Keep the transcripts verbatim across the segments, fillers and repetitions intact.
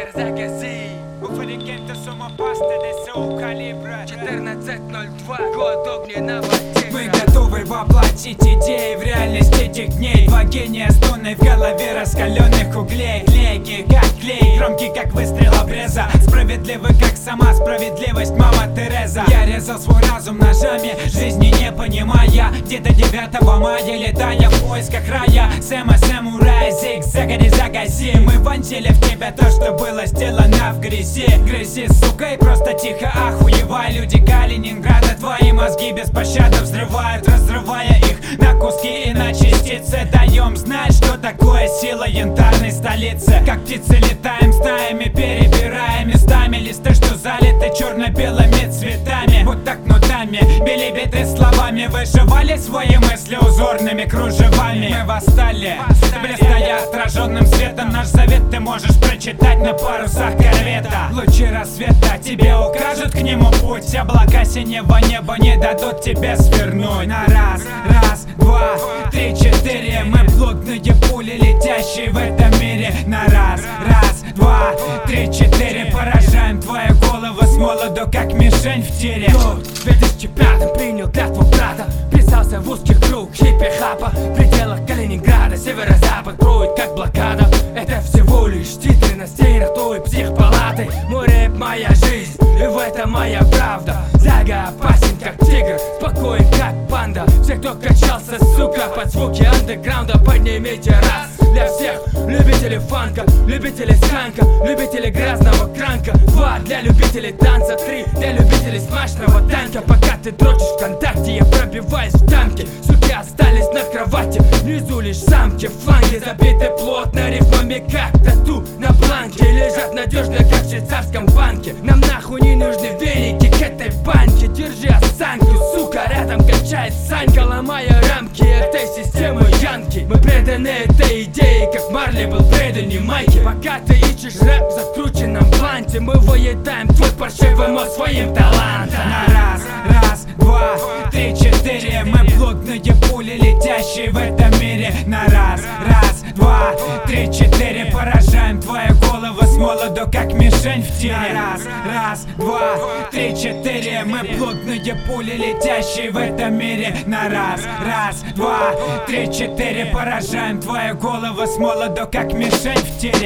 Загар, загази. Уфалигента самопаста ДСУ калибра четырнадцать ноль два, год огненного тигра. Мы готовы воплотить идеи в реальность этих дней. Два гения с тонной в голове раскаленных углей. Клейкий как клей, громкий как выстрел обреза. Справедливый как сама справедливость мама Тереза. Я резал свой разум ножами, жизни не понимая. Где-то девятого мая, летая в поисках рая. Сэма самурая, зигзагари загази. Мы вонзили в тебя то, что было сделано в грязи. Грязи, сука, и просто тихо охуевай. Люди Калининграда твои мозги без пощады взрывают, разрывая их на куски и на частицы. Даем знать, что такое сила янтарной столицы. Как птицы летаем стаями, перебирая местами листы, что залиты черно-белыми цветами. Вот так нотами, били биты словами, выживали свои мысли узорными кружевами. Мы восстали, блистая отраженным светом. Наш завет ты можешь прочитать на парусах корвета. Лучи рассвета тебе укажут к нему путь. Облака синего неба не дадут тебе свернуть. На раз, раз, два, три, четыре. Мы плотные пули, летящие в этом мире. На раз, раз, два, три, четыре. Поражаем твою голову с молоду, как мишень в тире. В две тысячи пятом принял клятву брата. Писался в узких круг хиппи-хапа. В пределах Калининграда северо-запад кроет как блокада. Это всего лишь титры на стенах той психпалаты. Мой рэп — моя жизнь, и в этом моя правда. Зага опасен как тигр, спокоен как панда. Все, кто качался, сука, под звуки андеграунда, поднимите раз. Для всех любителей фанка, любителей сканка, любителей грязного кранка. Два для любителей танца, три для любителей смачного танка. Пока ты дрочишь ВКонтакте, я пробиваюсь в танке. Суки остались на кровати, внизу лишь самки. Фланги забиты плотно рифмами, как тату на бланке. Лежат надежно, как в швейцарском банке. Нам нахуй не нужны веники к этой банке. Держи осанку, сука, рядом качает Санька, ломая рамки этой системы янки. Мы преданы этой идее, как Марли был предан Майки. Пока ты ищешь рэп в закрученном бланте, мы выедаем твой паршивый мозг своим талантом. На раз, раз, два, три, четыре. Мы плотные пули, летящие в этом мире. На раз, раз, два, три, четыре. Поражаем твою голову с молоду, как мишень в тире. Раз, раз, два, три, четыре. Мы плотные пули, летящие в этом мире. На раз, раз, два, три, четыре. Поражаем твою голову с молоду, как мишень в тире.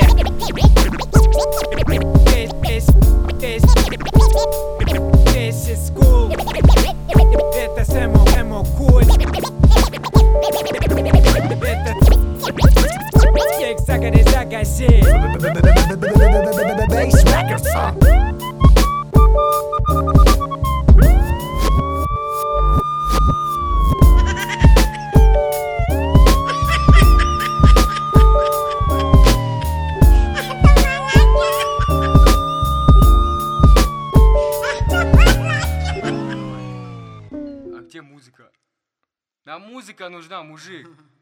This is cool. Это Сэмо, Сэмо Куль. Это Зигзагари загази. Bass Records. А где музыка? Нам музыка нужна, мужик.